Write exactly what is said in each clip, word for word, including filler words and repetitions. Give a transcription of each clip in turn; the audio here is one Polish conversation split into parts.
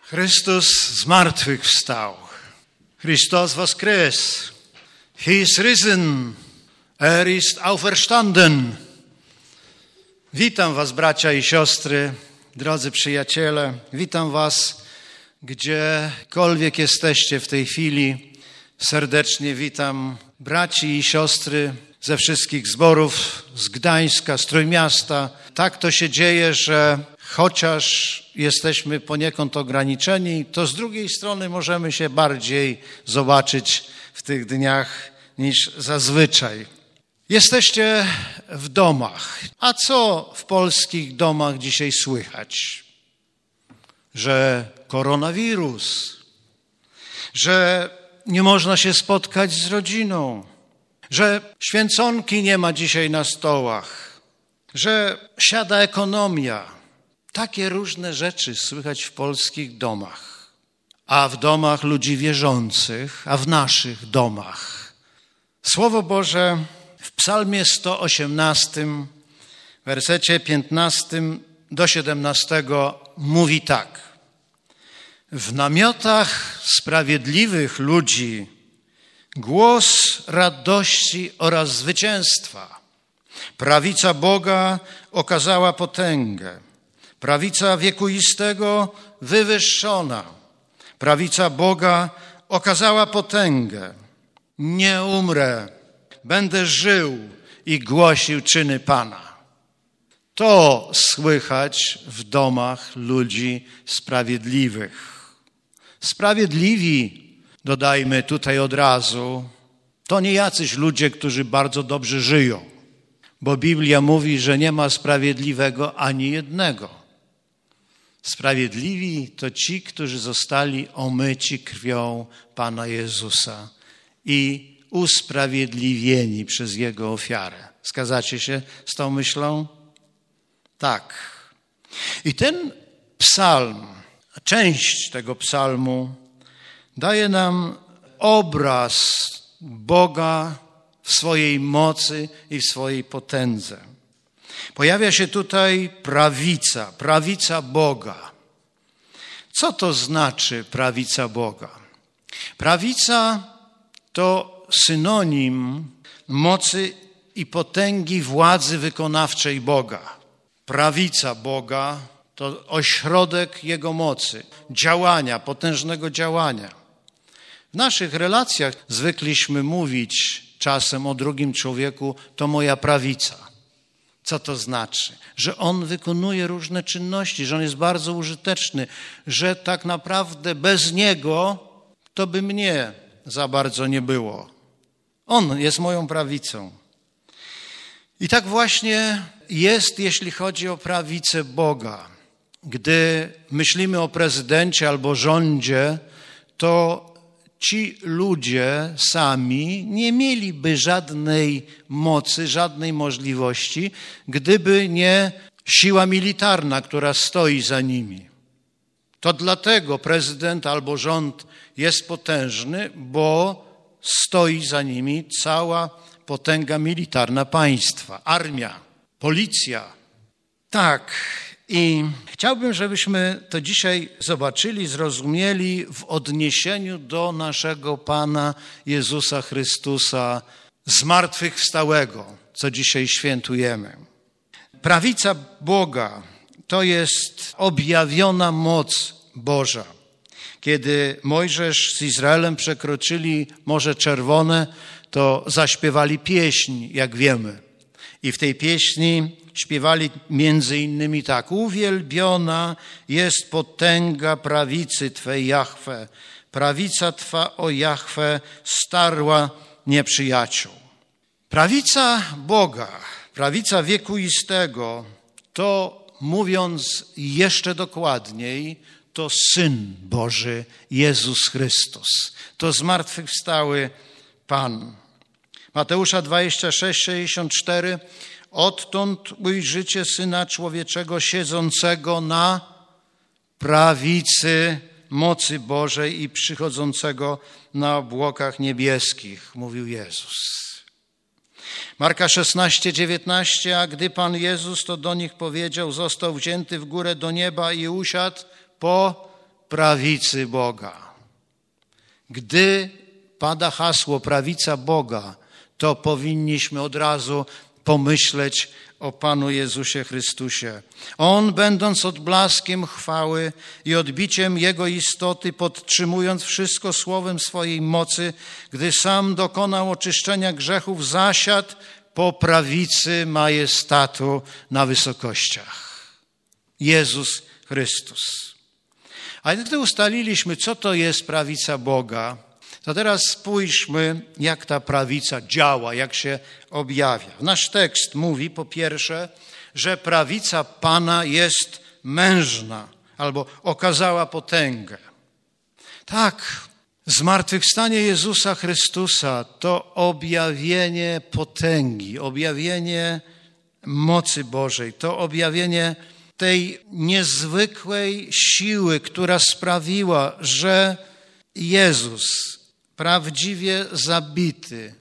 Chrystus zmartwychwstał. Christus voskres. He is risen. Er ist auferstanden. Witam was, bracia i siostry, drodzy przyjaciele. Witam was, gdziekolwiek jesteście w tej chwili. Serdecznie witam braci i siostry ze wszystkich zborów, z Gdańska, z Trójmiasta. Tak to się dzieje, że chociaż jesteśmy poniekąd ograniczeni, to z drugiej strony możemy się bardziej zobaczyć w tych dniach niż zazwyczaj. Jesteście w domach. A co w polskich domach dzisiaj słychać? Że koronawirus, że nie można się spotkać z rodziną, że święconki nie ma dzisiaj na stołach, że siada ekonomia. Takie różne rzeczy słychać w polskich domach, a w domach ludzi wierzących, a w naszych domach. Słowo Boże w Psalmie sto osiemnastym, w wersecie piętnastym do siedemnastego mówi tak. W namiotach sprawiedliwych ludzi głos radości oraz zwycięstwa. Prawica Boga okazała potęgę. Prawica wiekuistego wywyższona. Prawica Boga okazała potęgę. Nie umrę, będę żył i głosił czyny Pana. To słychać w domach ludzi sprawiedliwych. Sprawiedliwi, dodajmy tutaj od razu, to nie jacyś ludzie, którzy bardzo dobrze żyją, bo Biblia mówi, że nie ma sprawiedliwego ani jednego. Sprawiedliwi to ci, którzy zostali omyci krwią Pana Jezusa i usprawiedliwieni przez Jego ofiarę. Zgadzacie się z tą myślą? Tak. I ten psalm, część tego psalmu daje nam obraz Boga w swojej mocy i w swojej potędze. Pojawia się tutaj prawica, prawica Boga. Co to znaczy prawica Boga? Prawica to synonim mocy i potęgi władzy wykonawczej Boga. Prawica Boga to ośrodek Jego mocy, działania, potężnego działania. W naszych relacjach zwykliśmy mówić czasem o drugim człowieku, to moja prawica. Co to znaczy? Że on wykonuje różne czynności, że on jest bardzo użyteczny, że tak naprawdę bez niego to by mnie za bardzo nie było. On jest moją prawicą. I tak właśnie jest, jeśli chodzi o prawicę Boga. Gdy myślimy o prezydencie albo rządzie, to ci ludzie sami nie mieliby żadnej mocy, żadnej możliwości, gdyby nie siła militarna, która stoi za nimi. To dlatego prezydent albo rząd jest potężny, bo stoi za nimi cała potęga militarna państwa, armia, policja. Tak, i chciałbym, żebyśmy to dzisiaj zobaczyli, zrozumieli w odniesieniu do naszego Pana Jezusa Chrystusa zmartwychwstałego, co dzisiaj świętujemy. Prawica Boga to jest objawiona moc Boża. Kiedy Mojżesz z Izraelem przekroczyli Morze Czerwone, to zaśpiewali pieśń, jak wiemy. I w tej pieśni śpiewali między innymi tak. Uwielbiona jest potęga prawicy Twej, Jahwe. Prawica Twa, o Jahwe, starła nieprzyjaciół. Prawica Boga, prawica wiekuistego, to mówiąc jeszcze dokładniej, to Syn Boży, Jezus Chrystus. To zmartwychwstały Pan. Mateusza dwadzieścia sześć, sześćdziesiąt cztery. Odtąd ujrzycie Syna Człowieczego siedzącego na prawicy mocy Bożej i przychodzącego na obłokach niebieskich, mówił Jezus. Marka szesnaście, dziewiętnaście. A gdy Pan Jezus to do nich powiedział, został wzięty w górę do nieba i usiadł po prawicy Boga. Gdy pada hasło prawica Boga, to powinniśmy od razu pomyśleć o Panu Jezusie Chrystusie. On, będąc odblaskiem chwały i odbiciem Jego istoty, podtrzymując wszystko słowem swojej mocy, gdy sam dokonał oczyszczenia grzechów, zasiadł po prawicy majestatu na wysokościach. Jezus Chrystus. A gdy ustaliliśmy, co to jest prawica Boga, to teraz spójrzmy, jak ta prawica działa, jak się objawia. Nasz tekst mówi, po pierwsze, że prawica Pana jest mężna, albo okazała potęgę. Tak, zmartwychwstanie Jezusa Chrystusa to objawienie potęgi, objawienie mocy Bożej, to objawienie tej niezwykłej siły, która sprawiła, że Jezus, prawdziwie zabity,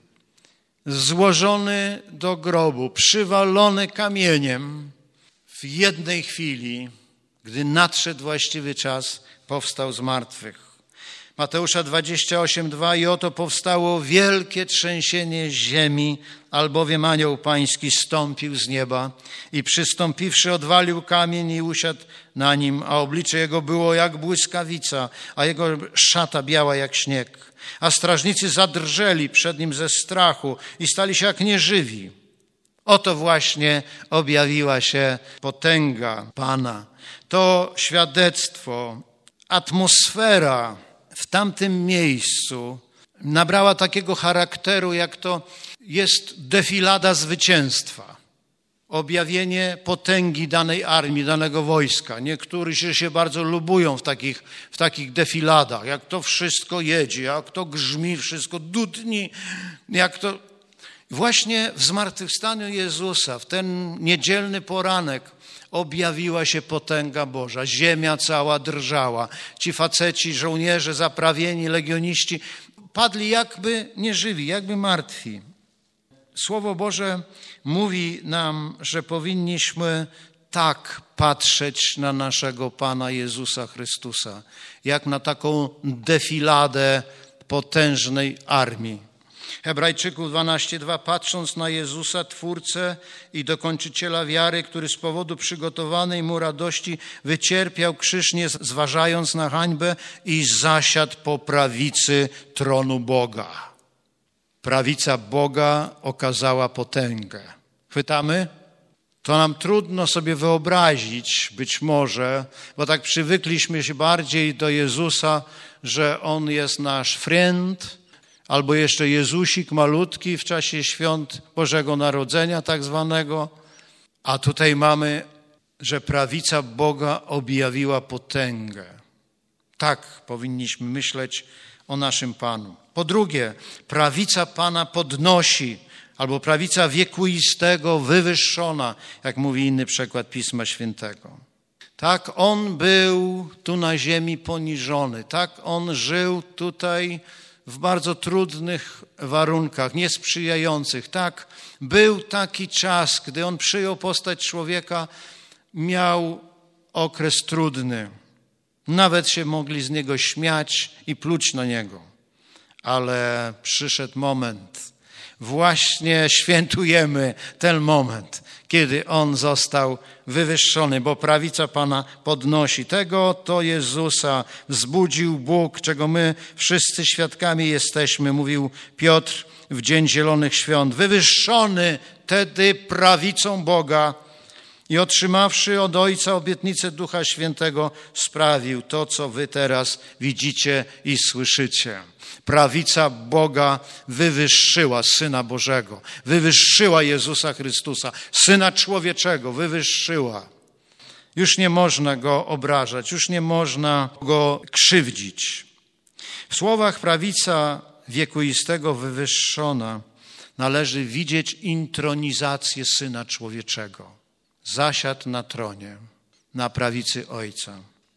złożony do grobu, przywalony kamieniem, w jednej chwili, gdy nadszedł właściwy czas, powstał z martwych. Mateusza dwadzieścia osiem, dwa i oto powstało wielkie trzęsienie ziemi, albowiem anioł pański stąpił z nieba i przystąpiwszy odwalił kamień i usiadł na nim, a oblicze jego było jak błyskawica, a jego szata biała jak śnieg. A strażnicy zadrżeli przed nim ze strachu i stali się jak nieżywi. Oto właśnie objawiła się potęga Pana. To świadectwo, atmosfera w tamtym miejscu nabrała takiego charakteru, jak to jest defilada zwycięstwa. Objawienie potęgi danej armii, danego wojska. Niektórzy się bardzo lubują w takich, w takich defiladach, jak to wszystko jedzie, jak to grzmi, wszystko dudni, jak to... Właśnie w zmartwychwstaniu Jezusa, w ten niedzielny poranek, objawiła się potęga Boża. Ziemia cała drżała. Ci faceci, żołnierze zaprawieni, legioniści padli jakby nieżywi, jakby martwi. Słowo Boże mówi nam, że powinniśmy tak patrzeć na naszego Pana Jezusa Chrystusa, jak na taką defiladę potężnej armii. Hebrajczyków dwanaście, dwa. Patrząc na Jezusa, Twórcę i dokończyciela wiary, który z powodu przygotowanej mu radości wycierpiał krzyż, nie zważając na hańbę i zasiadł po prawicy tronu Boga. Prawica Boga okazała potęgę. Chwytamy? To nam trudno sobie wyobrazić, być może, bo tak przywykliśmy się bardziej do Jezusa, że On jest nasz friend, albo jeszcze Jezusik malutki w czasie świąt Bożego Narodzenia tak zwanego. A tutaj mamy, że prawica Boga objawiła potęgę. Tak powinniśmy myśleć o naszym Panu. Po drugie, prawica Pana podnosi, albo prawica wiekuistego wywyższona, jak mówi inny przekład Pisma Świętego. Tak On był tu na ziemi poniżony, tak On żył tutaj w bardzo trudnych warunkach, niesprzyjających. Tak, był taki czas, gdy On przyjął postać człowieka, miał okres trudny. Nawet się mogli z Niego śmiać i pluć na Niego. Ale przyszedł moment, właśnie świętujemy ten moment, kiedy On został wywyższony, bo prawica Pana podnosi. Tego to Jezusa wzbudził Bóg, czego my wszyscy świadkami jesteśmy, mówił Piotr w Dzień Zielonych Świąt. Wywyższony tedy prawicą Boga i otrzymawszy od Ojca obietnicę Ducha Świętego, sprawił to, co wy teraz widzicie i słyszycie. Prawica Boga wywyższyła Syna Bożego, wywyższyła Jezusa Chrystusa, Syna Człowieczego, wywyższyła. Już nie można Go obrażać, już nie można Go krzywdzić. W słowach prawica wiekuistego wywyższona należy widzieć intronizację Syna Człowieczego. Zasiadł na tronie, na prawicy Ojca.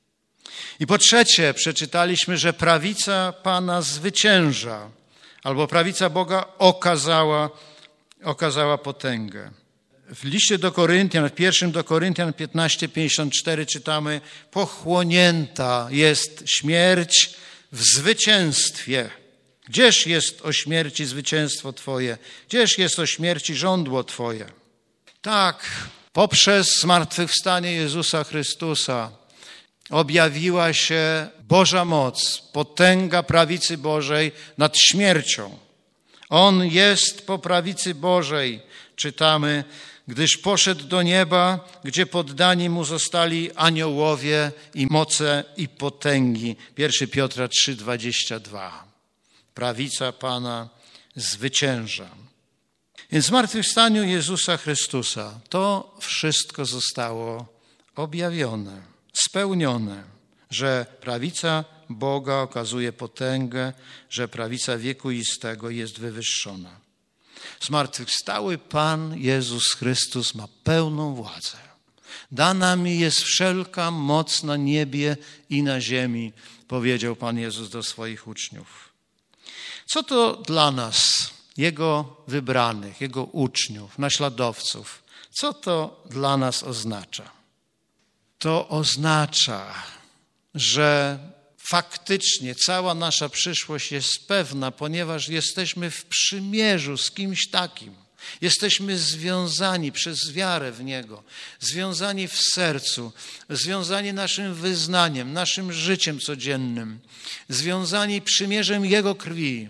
I po trzecie przeczytaliśmy, że prawica Pana zwycięża, albo prawica Boga okazała, okazała potęgę. W liście do Koryntian, w pierwszym do Koryntian piętnaście pięćdziesiąt cztery czytamy: pochłonięta jest śmierć w zwycięstwie. Gdzież jest o śmierci zwycięstwo Twoje? Gdzież jest o śmierci żądło Twoje? Tak, poprzez zmartwychwstanie Jezusa Chrystusa objawiła się Boża moc, potęga prawicy Bożej nad śmiercią. On jest po prawicy Bożej, czytamy, gdyż poszedł do nieba, gdzie poddani mu zostali aniołowie i moce i potęgi. pierwszy Piotra trzy dwadzieścia dwa. Prawica Pana zwycięża. Więc w zmartwychwstaniu Jezusa Chrystusa to wszystko zostało objawione, spełnione, że prawica Boga okazuje potęgę, że prawica wiekuistego jest wywyższona. Zmartwychwstały Pan Jezus Chrystus ma pełną władzę. Dana mi jest wszelka moc na niebie i na ziemi, powiedział Pan Jezus do swoich uczniów. Co to dla nas, Jego wybranych, Jego uczniów, naśladowców, co to dla nas oznacza? To oznacza, że faktycznie cała nasza przyszłość jest pewna, ponieważ jesteśmy w przymierzu z kimś takim. Jesteśmy związani przez wiarę w Niego, związani w sercu, związani naszym wyznaniem, naszym życiem codziennym, związani przymierzem Jego krwi.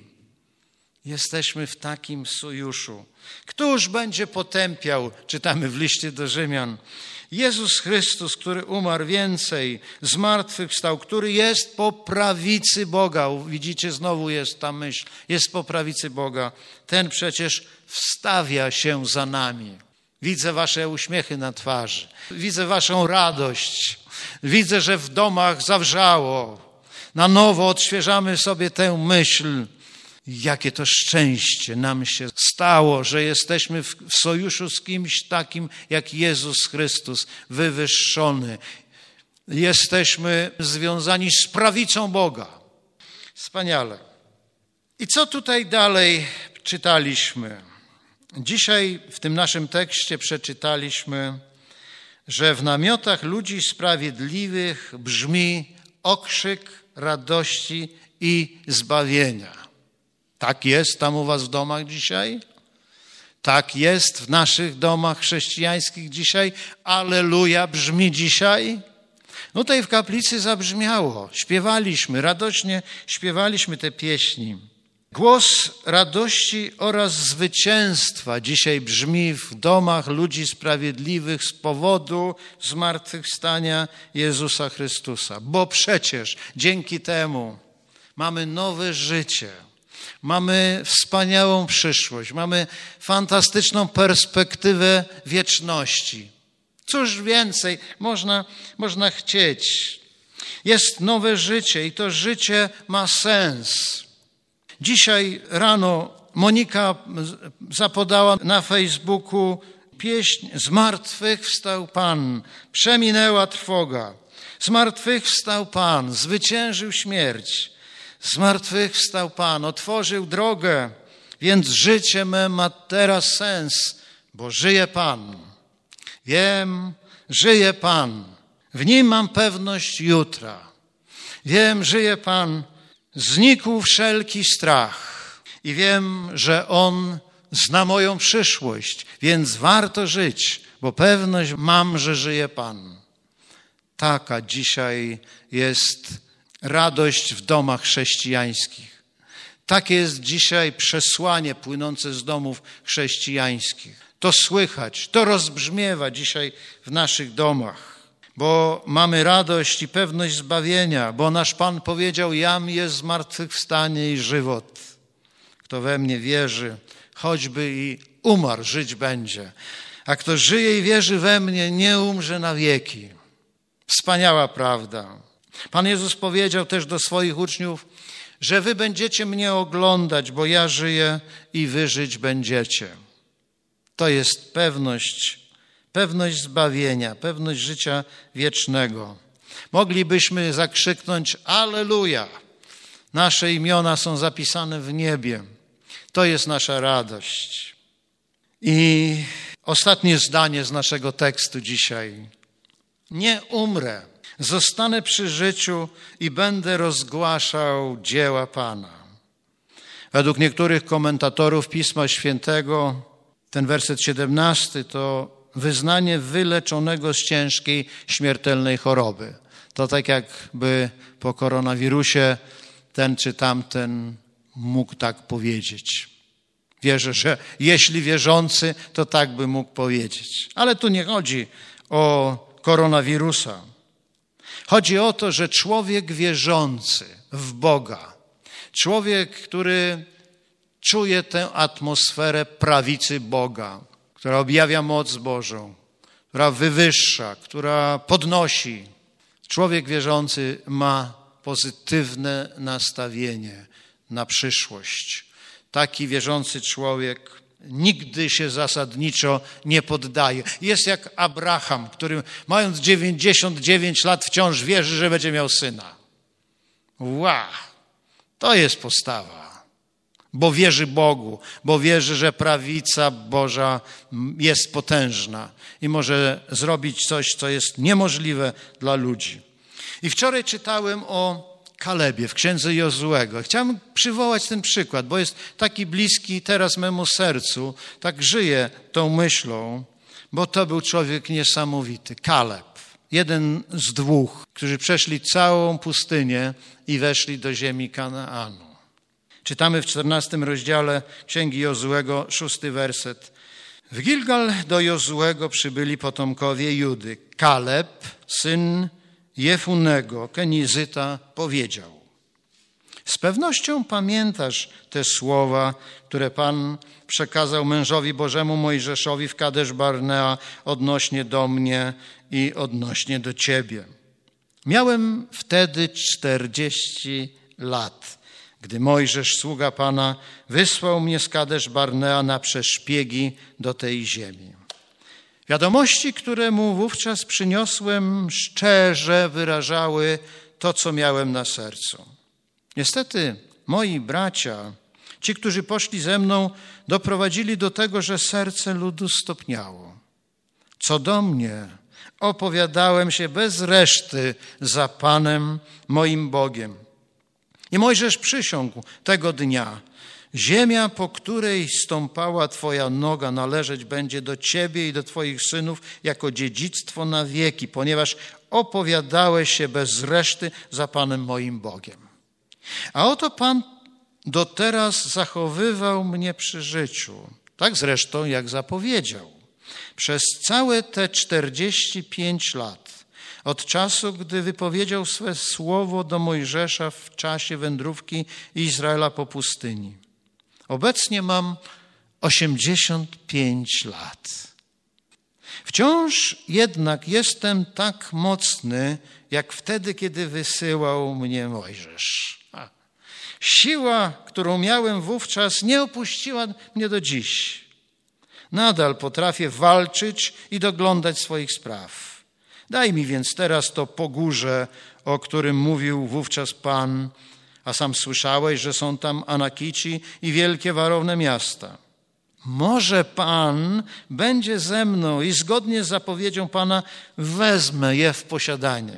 Jesteśmy w takim sojuszu. Któż będzie potępiał, czytamy w liście do Rzymian, Jezus Chrystus, który umarł więcej, zmartwychwstał, który jest po prawicy Boga. Widzicie, znowu jest ta myśl, jest po prawicy Boga. Ten przecież wstawia się za nami. Widzę wasze uśmiechy na twarzy, widzę waszą radość, widzę, że w domach zawrzało. Na nowo odświeżamy sobie tę myśl. Jakie to szczęście nam się stało, że jesteśmy w sojuszu z kimś takim jak Jezus Chrystus, wywyższony. Jesteśmy związani z prawicą Boga. Wspaniale. I co tutaj dalej czytaliśmy? Dzisiaj w tym naszym tekście przeczytaliśmy, że w namiotach ludzi sprawiedliwych brzmi okrzyk radości i zbawienia. Tak jest tam u was w domach dzisiaj? Tak jest w naszych domach chrześcijańskich dzisiaj? Alleluja brzmi dzisiaj? No tutaj w kaplicy zabrzmiało. Śpiewaliśmy, radośnie śpiewaliśmy te pieśni. Głos radości oraz zwycięstwa dzisiaj brzmi w domach ludzi sprawiedliwych z powodu zmartwychwstania Jezusa Chrystusa. Bo przecież dzięki temu mamy nowe życie. Mamy wspaniałą przyszłość, mamy fantastyczną perspektywę wieczności. Cóż więcej można, można chcieć? Jest nowe życie i to życie ma sens. Dzisiaj rano Monika zapodała na Facebooku pieśń Zmartwychwstał Pan, przeminęła trwoga. Zmartwychwstał Pan, zwyciężył śmierć. Zmartwychwstał Pan, otworzył drogę, więc życie me ma teraz sens, bo żyje Pan. Wiem, żyje Pan, w Nim mam pewność jutra. Wiem, żyje Pan, znikł wszelki strach i wiem, że On zna moją przyszłość, więc warto żyć, bo pewność mam, że żyje Pan. Taka dzisiaj jest radość w domach chrześcijańskich. Takie jest dzisiaj przesłanie płynące z domów chrześcijańskich. To słychać, to rozbrzmiewa dzisiaj w naszych domach, bo mamy radość i pewność zbawienia, bo nasz Pan powiedział, jam jest zmartwychwstanie i żywot. Kto we mnie wierzy, choćby i umarł, żyć będzie. A kto żyje i wierzy we mnie, nie umrze na wieki. Wspaniała prawda. Pan Jezus powiedział też do swoich uczniów, że wy będziecie mnie oglądać, bo ja żyję i wy żyć będziecie. To jest pewność, pewność zbawienia, pewność życia wiecznego. Moglibyśmy zakrzyknąć Alleluja. Nasze imiona są zapisane w niebie. To jest nasza radość. I ostatnie zdanie z naszego tekstu dzisiaj. Nie umrę, zostanę przy życiu i będę rozgłaszał dzieła Pana. Według niektórych komentatorów Pisma Świętego ten werset siedemnasty to wyznanie wyleczonego z ciężkiej, śmiertelnej choroby. To tak jakby po koronawirusie ten czy tamten mógł tak powiedzieć. Wierzę, że jeśli wierzący, to tak by mógł powiedzieć. Ale tu nie chodzi o koronawirusa. Chodzi o to, że człowiek wierzący w Boga, człowiek, który czuje tę atmosferę prawicy Boga, która objawia moc Bożą, która wywyższa, która podnosi. Człowiek wierzący ma pozytywne nastawienie na przyszłość. Taki wierzący człowiek nigdy się zasadniczo nie poddaje. Jest jak Abraham, który mając dziewięćdziesiąt dziewięć lat wciąż wierzy, że będzie miał syna. Wow, to jest postawa. Bo wierzy Bogu, bo wierzy, że prawica Boża jest potężna i może zrobić coś, co jest niemożliwe dla ludzi. I wczoraj czytałem o Kalebie w księdze Jozuego. Chciałem przywołać ten przykład, bo jest taki bliski teraz memu sercu, tak żyję tą myślą, bo to był człowiek niesamowity. Kaleb, jeden z dwóch, którzy przeszli całą pustynię i weszli do ziemi Kanaanu. Czytamy w czternastym rozdziale Księgi Jozuego, szósty werset. W Gilgal do Jozuego przybyli potomkowie Judy. Kaleb, syn Jefunego, Kenizyta, powiedział: z pewnością pamiętasz te słowa, które Pan przekazał mężowi Bożemu Mojżeszowi w Kadesz Barnea odnośnie do mnie i odnośnie do ciebie. Miałem wtedy czterdzieści lat, gdy Mojżesz, sługa Pana, wysłał mnie z Kadesz Barnea na przeszpiegi do tej ziemi. Wiadomości, które mu wówczas przyniosłem, szczerze wyrażały to, co miałem na sercu. Niestety moi bracia, ci, którzy poszli ze mną, doprowadzili do tego, że serce ludu stopniało. Co do mnie, opowiadałem się bez reszty za Panem, moim Bogiem. I Mojżesz przysiągł tego dnia: ziemia, po której stąpała Twoja noga, należeć będzie do Ciebie i do Twoich synów jako dziedzictwo na wieki, ponieważ opowiadałeś się bez reszty za Panem moim Bogiem. A oto Pan do teraz zachowywał mnie przy życiu, tak zresztą jak zapowiedział, przez całe te czterdzieści pięć lat, od czasu, gdy wypowiedział swe słowo do Mojżesza w czasie wędrówki Izraela po pustyni. Obecnie mam osiemdziesiąt pięć lat. Wciąż jednak jestem tak mocny, jak wtedy, kiedy wysyłał mnie Mojżesz. A, siła, którą miałem wówczas, nie opuściła mnie do dziś. Nadal potrafię walczyć i doglądać swoich spraw. Daj mi więc teraz to pogórze, o którym mówił wówczas Pan, a sam słyszałeś, że są tam Anakici i wielkie warowne miasta. Może Pan będzie ze mną i zgodnie z zapowiedzią Pana wezmę je w posiadanie.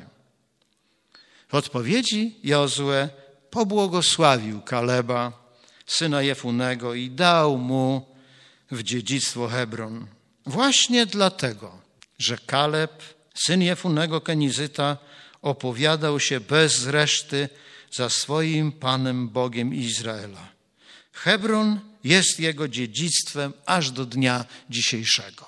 W odpowiedzi Jozue pobłogosławił Kaleba, syna Jefunego, i dał mu w dziedzictwo Hebron. Właśnie dlatego, że Kaleb, syn Jefunego Kenizyta, opowiadał się bez reszty za swoim Panem Bogiem Izraela. Hebron jest jego dziedzictwem aż do dnia dzisiejszego.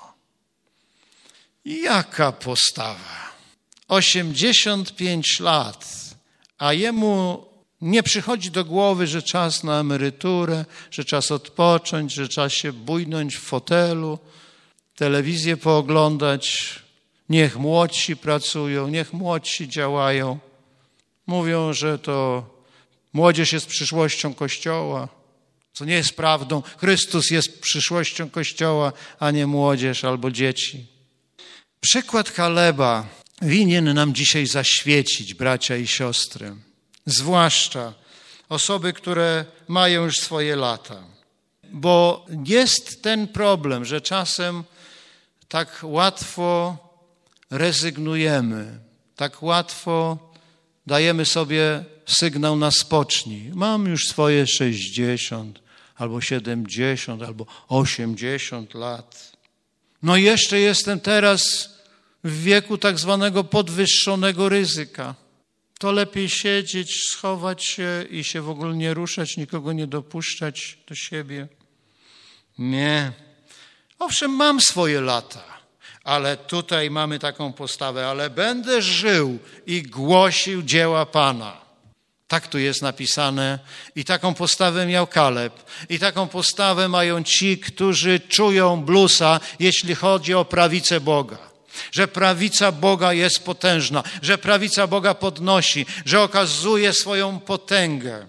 Jaka postawa! osiemdziesiąt pięć lat, a jemu nie przychodzi do głowy, że czas na emeryturę, że czas odpocząć, że czas się bujnąć w fotelu, telewizję pooglądać. Niech młodsi pracują, niech młodsi działają. Mówią, że to młodzież jest przyszłością Kościoła, co nie jest prawdą. Chrystus jest przyszłością Kościoła, a nie młodzież albo dzieci. Przykład Kaleba winien nam dzisiaj zaświecić, bracia i siostry. Zwłaszcza osoby, które mają już swoje lata. Bo jest ten problem, że czasem tak łatwo rezygnujemy, tak łatwo dajemy sobie sygnał na spocznij. Mam już swoje sześćdziesiąt, albo siedemdziesiąt, albo osiemdziesiąt lat. No i jeszcze jestem teraz w wieku tak zwanego podwyższonego ryzyka. To lepiej siedzieć, schować się i się w ogóle nie ruszać, nikogo nie dopuszczać do siebie. Nie. Owszem, mam swoje lata, ale tutaj mamy taką postawę, ale będę żył i głosił dzieła Pana. Tak tu jest napisane i taką postawę miał Kaleb. I taką postawę mają ci, którzy czują bluesa, jeśli chodzi o prawicę Boga. Że prawica Boga jest potężna, że prawica Boga podnosi, że okazuje swoją potęgę.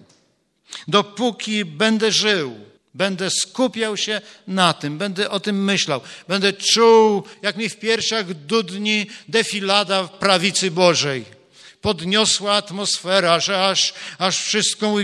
Dopóki będę żył, będę skupiał się na tym, będę o tym myślał, będę czuł, jak mi w piersiach dudni defilada prawicy Bożej. Podniosła atmosfera, że aż, aż wszystko mówi,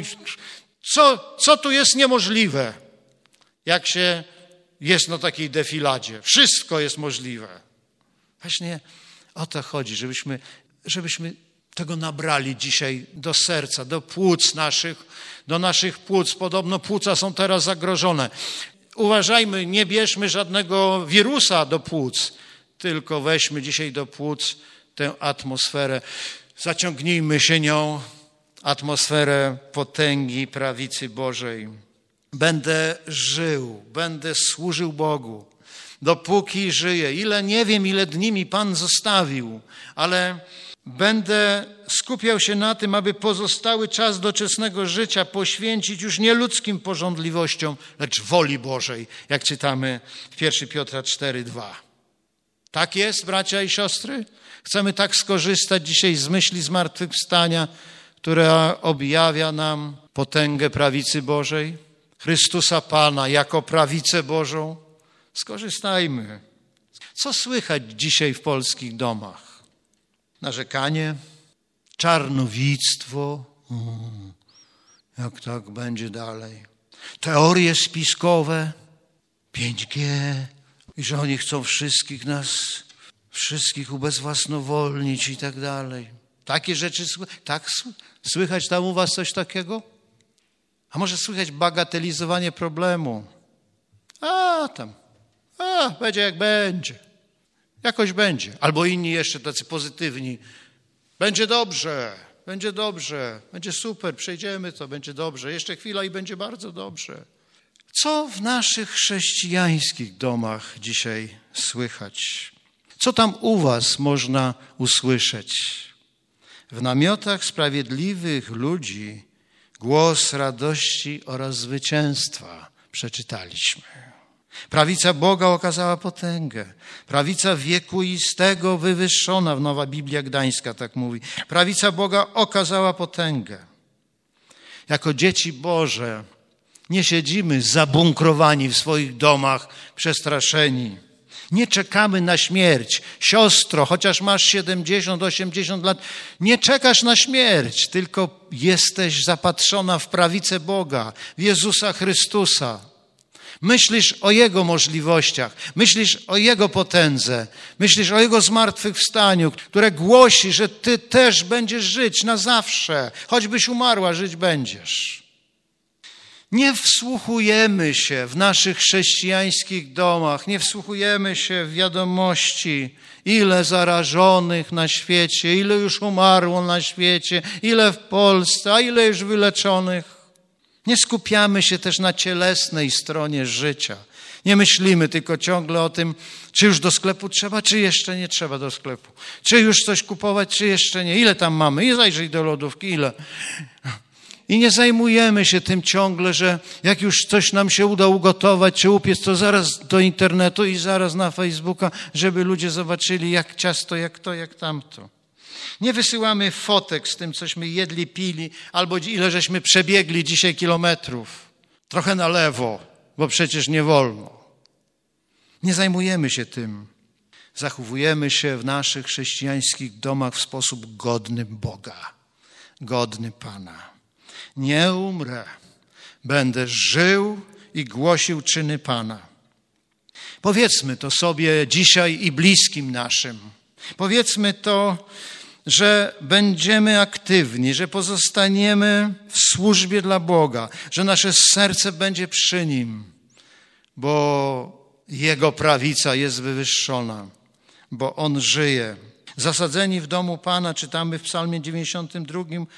co, co tu jest niemożliwe, jak się jest na takiej defiladzie. Wszystko jest możliwe. Właśnie o to chodzi, żebyśmy, żebyśmy tego nabrali dzisiaj do serca, do płuc naszych, do naszych płuc. Podobno płuca są teraz zagrożone. Uważajmy, nie bierzmy żadnego wirusa do płuc, tylko weźmy dzisiaj do płuc tę atmosferę. Zaciągnijmy się nią, atmosferę potęgi prawicy Bożej. Będę żył, będę służył Bogu, dopóki żyję. Ile, nie wiem, ile dni mi Pan zostawił, ale będę skupiał się na tym, aby pozostały czas doczesnego życia poświęcić już nie ludzkim pożądliwościom, lecz woli Bożej, jak czytamy w pierwszym Piotra cztery, dwa. Tak jest, bracia i siostry? Chcemy tak skorzystać dzisiaj z myśli zmartwychwstania, która objawia nam potęgę prawicy Bożej, Chrystusa Pana jako prawicę Bożą. Skorzystajmy. Co słychać dzisiaj w polskich domach? Narzekanie, czarnowictwo. Hmm, jak tak będzie dalej? Teorie spiskowe, pięć G i że oni chcą wszystkich nas, wszystkich ubezwłasnowolnić i tak dalej. Takie rzeczy, tak słychać tam u was coś takiego? A może słychać bagatelizowanie problemu? A tam, a będzie jak będzie. Jakoś będzie. Albo inni jeszcze tacy pozytywni. Będzie dobrze, będzie dobrze, będzie super, przejdziemy to, będzie dobrze. Jeszcze chwila i będzie bardzo dobrze. Co w naszych chrześcijańskich domach dzisiaj słychać? Co tam u was można usłyszeć? W namiotach sprawiedliwych ludzi głos radości oraz zwycięstwa przeczytaliśmy. Prawica Boga okazała potęgę. Prawica wiekuistego wywyższona, Nowa Biblia Gdańska tak mówi. Prawica Boga okazała potęgę. Jako dzieci Boże nie siedzimy zabunkrowani w swoich domach, przestraszeni. Nie czekamy na śmierć. Siostro, chociaż masz siedemdziesiąt, osiemdziesiąt lat, nie czekasz na śmierć, tylko jesteś zapatrzona w prawicę Boga, w Jezusa Chrystusa. Myślisz o Jego możliwościach, myślisz o Jego potędze, myślisz o Jego zmartwychwstaniu, które głosi, że Ty też będziesz żyć na zawsze. Choćbyś umarła, żyć będziesz. Nie wsłuchujemy się w naszych chrześcijańskich domach, nie wsłuchujemy się w wiadomości, ile zarażonych na świecie, ile już umarło na świecie, ile w Polsce, a ile już wyleczonych. Nie skupiamy się też na cielesnej stronie życia. Nie myślimy tylko ciągle o tym, czy już do sklepu trzeba, czy jeszcze nie trzeba do sklepu. Czy już coś kupować, czy jeszcze nie. Ile tam mamy? I zajrzyj do lodówki, ile. I nie zajmujemy się tym ciągle, że jak już coś nam się uda ugotować, czy upiec, to zaraz do internetu i zaraz na Facebooka, żeby ludzie zobaczyli, jak ciasto, jak to, jak tamto. Nie wysyłamy fotek z tym, cośmy jedli, pili, albo ile żeśmy przebiegli dzisiaj kilometrów. Trochę na lewo, bo przecież nie wolno. Nie zajmujemy się tym. Zachowujemy się w naszych chrześcijańskich domach w sposób godny Boga, godny Pana. Nie umrę, będę żył i głosił czyny Pana. Powiedzmy to sobie dzisiaj i bliskim naszym. Powiedzmy to, że będziemy aktywni, że pozostaniemy w służbie dla Boga, że nasze serce będzie przy Nim, bo Jego prawica jest wywyższona, bo On żyje. Zasadzeni w domu Pana, czytamy w psalmie dziewięćdziesiątym drugim,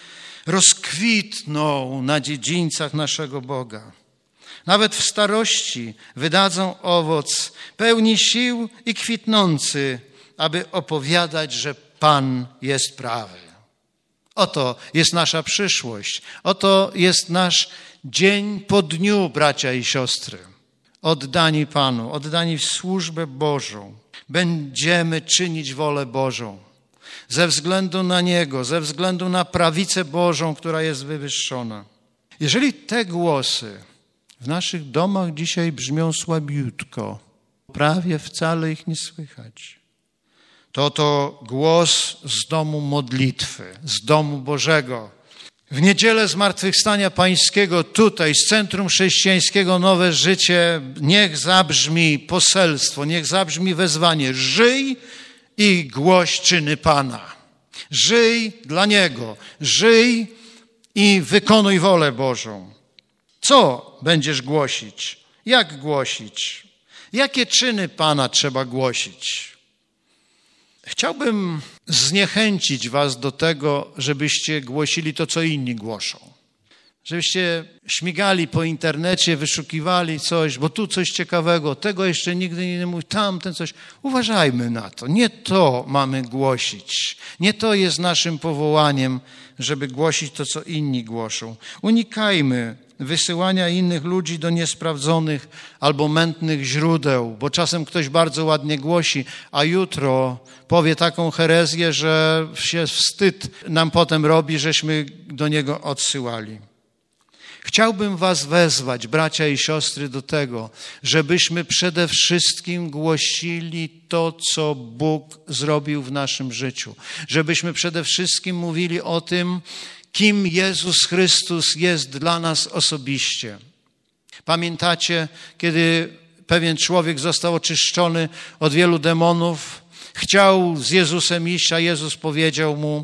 rozkwitną na dziedzińcach naszego Boga. Nawet w starości wydadzą owoc, pełni sił i kwitnący, aby opowiadać, że Pan jest prawy. Oto jest nasza przyszłość. Oto jest nasz dzień po dniu, bracia i siostry. Oddani Panu, oddani w służbę Bożą. Będziemy czynić wolę Bożą. Ze względu na Niego, ze względu na prawicę Bożą, która jest wywyższona. Jeżeli te głosy w naszych domach dzisiaj brzmią słabiutko, prawie wcale ich nie słychać, to to głos z domu modlitwy, z domu Bożego. W niedzielę Zmartwychwstania Pańskiego tutaj z Centrum Chrześcijańskiego Nowe Życie niech zabrzmi poselstwo, niech zabrzmi wezwanie. Żyj i głoś czyny Pana. Żyj dla Niego. Żyj i wykonuj wolę Bożą. Co będziesz głosić? Jak głosić? Jakie czyny Pana trzeba głosić? Chciałbym zniechęcić was do tego, żebyście głosili to, co inni głoszą. Żebyście śmigali po internecie, wyszukiwali coś, bo tu coś ciekawego, tego jeszcze nigdy nie mówi, tamten coś. Uważajmy na to. Nie to mamy głosić. Nie to jest naszym powołaniem, żeby głosić to, co inni głoszą. Unikajmy wysyłania innych ludzi do niesprawdzonych albo mętnych źródeł, bo czasem ktoś bardzo ładnie głosi, a jutro powie taką herezję, że się wstyd nam potem robi, żeśmy do niego odsyłali. Chciałbym was wezwać, bracia i siostry, do tego, żebyśmy przede wszystkim głosili to, co Bóg zrobił w naszym życiu. Żebyśmy przede wszystkim mówili o tym, kim Jezus Chrystus jest dla nas osobiście. Pamiętacie, kiedy pewien człowiek został oczyszczony od wielu demonów, chciał z Jezusem iść, a Jezus powiedział mu: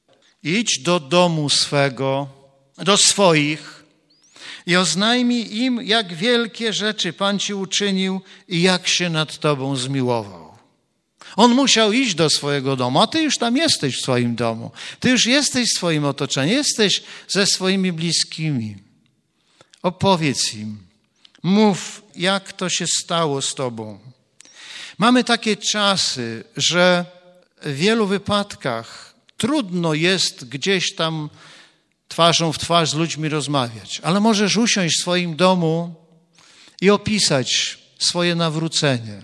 idź do domu swego, do swoich i oznajmij im, jak wielkie rzeczy Pan ci uczynił i jak się nad tobą zmiłował. On musiał iść do swojego domu, a ty już tam jesteś w swoim domu. Ty już jesteś w swoim otoczeniu, jesteś ze swoimi bliskimi. Opowiedz im, mów, jak to się stało z tobą. Mamy takie czasy, że w wielu wypadkach trudno jest gdzieś tam twarzą w twarz z ludźmi rozmawiać, ale możesz usiąść w swoim domu i opisać swoje nawrócenie.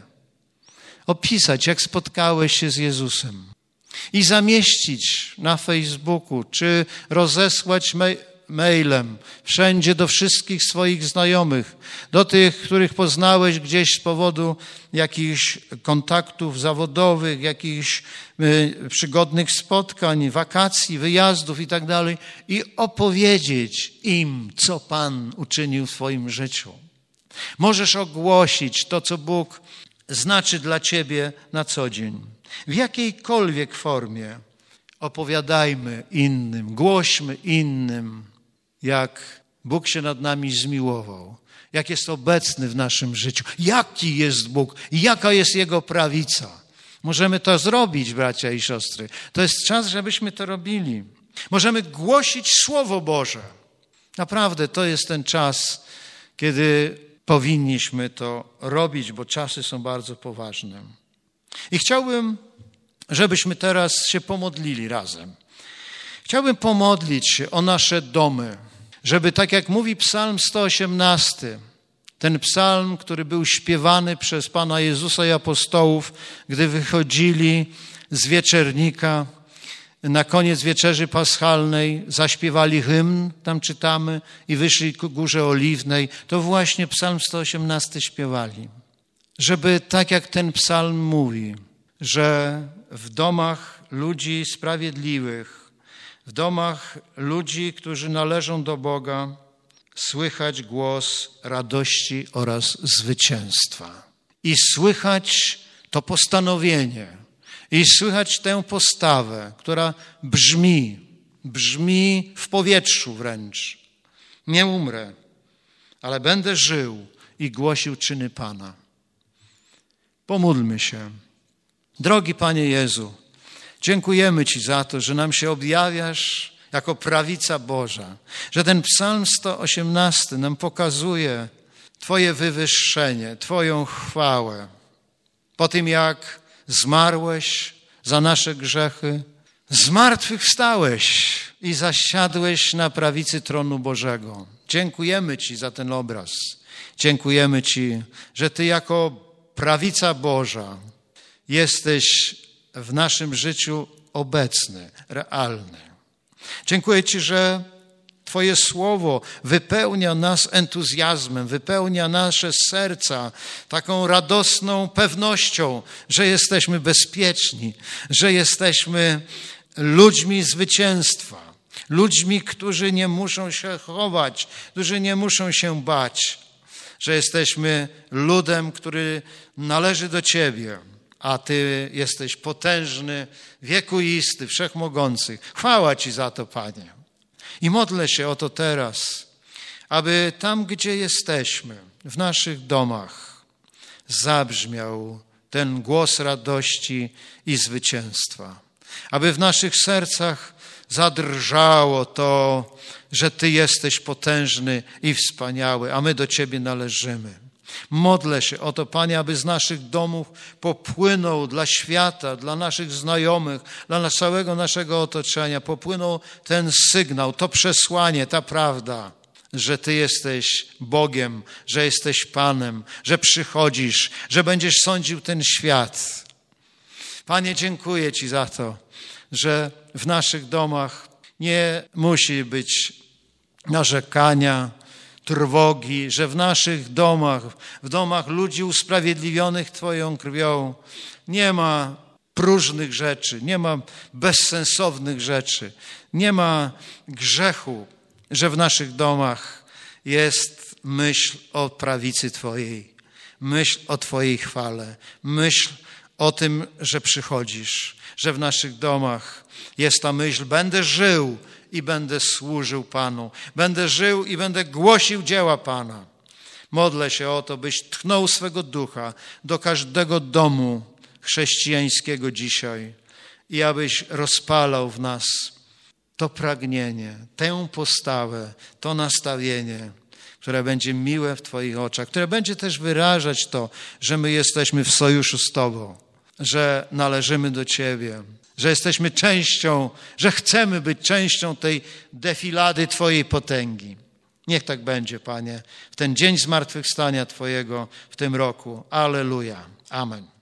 Opisać, jak spotkałeś się z Jezusem i zamieścić na Facebooku, czy rozesłać ma- mailem wszędzie do wszystkich swoich znajomych, do tych, których poznałeś gdzieś z powodu jakichś kontaktów zawodowych, jakichś y, przygodnych spotkań, wakacji, wyjazdów i tak dalej i opowiedzieć im, co Pan uczynił w twoim życiu. Możesz ogłosić to, co Bóg znaczy dla ciebie na co dzień. W jakiejkolwiek formie opowiadajmy innym, głośmy innym, jak Bóg się nad nami zmiłował, jak jest obecny w naszym życiu, jaki jest Bóg, jaka jest Jego prawica. Możemy to zrobić, bracia i siostry. To jest czas, żebyśmy to robili. Możemy głosić Słowo Boże. Naprawdę to jest ten czas, kiedy powinniśmy to robić, bo czasy są bardzo poważne. I chciałbym, żebyśmy teraz się pomodlili razem. Chciałbym pomodlić się o nasze domy, żeby tak jak mówi Psalm sto osiemnasty, ten psalm, który był śpiewany przez Pana Jezusa i apostołów, gdy wychodzili z wieczernika, na koniec wieczerzy paschalnej zaśpiewali hymn, tam czytamy, i wyszli ku Górze Oliwnej, to właśnie Psalm sto osiemnasty śpiewali. Żeby tak jak ten psalm mówi, że w domach ludzi sprawiedliwych, w domach ludzi, którzy należą do Boga, słychać głos radości oraz zwycięstwa. I słychać to postanowienie, i słychać tę postawę, która brzmi, brzmi w powietrzu wręcz. Nie umrę, ale będę żył i głosił czyny Pana. Pomódlmy się. Drogi Panie Jezu, dziękujemy Ci za to, że nam się objawiasz jako prawica Boża, że ten psalm sto osiemnasty nam pokazuje Twoje wywyższenie, Twoją chwałę. Po tym, jak zmarłeś za nasze grzechy, zmartwychwstałeś i zasiadłeś na prawicy tronu Bożego. Dziękujemy Ci za ten obraz. Dziękujemy Ci, że Ty jako prawica Boża jesteś w naszym życiu obecny, realny. Dziękuję Ci, że Twoje słowo wypełnia nas entuzjazmem, wypełnia nasze serca taką radosną pewnością, że jesteśmy bezpieczni, że jesteśmy ludźmi zwycięstwa, ludźmi, którzy nie muszą się chować, którzy nie muszą się bać, że jesteśmy ludem, który należy do Ciebie, a Ty jesteś potężny, wiekuisty, wszechmogący. Chwała Ci za to, Panie. I modlę się o to teraz, aby tam, gdzie jesteśmy, w naszych domach, zabrzmiał ten głos radości i zwycięstwa. Aby w naszych sercach zadrżało to, że Ty jesteś potężny i wspaniały, a my do Ciebie należymy. Modlę się o to, Panie, aby z naszych domów popłynął dla świata, dla naszych znajomych, dla całego naszego otoczenia, popłynął ten sygnał, to przesłanie, ta prawda, że Ty jesteś Bogiem, że jesteś Panem, że przychodzisz, że będziesz sądził ten świat. Panie, dziękuję Ci za to, że w naszych domach nie musi być narzekania, trwogi, że w naszych domach, w domach ludzi usprawiedliwionych Twoją krwią nie ma próżnych rzeczy, nie ma bezsensownych rzeczy, nie ma grzechu, że w naszych domach jest myśl o prawicy Twojej, myśl o Twojej chwale, myśl o tym, że przychodzisz, że w naszych domach jest ta myśl, będę żył i będę służył Panu. Będę żył i będę głosił dzieła Pana. Modlę się o to, byś tchnął swego ducha do każdego domu chrześcijańskiego dzisiaj i abyś rozpalał w nas to pragnienie, tę postawę, to nastawienie, które będzie miłe w Twoich oczach, które będzie też wyrażać to, że my jesteśmy w sojuszu z Tobą, że należymy do Ciebie, że jesteśmy częścią, że chcemy być częścią tej defilady Twojej potęgi. Niech tak będzie, Panie, w ten dzień zmartwychwstania Twojego w tym roku. Alleluja. Amen.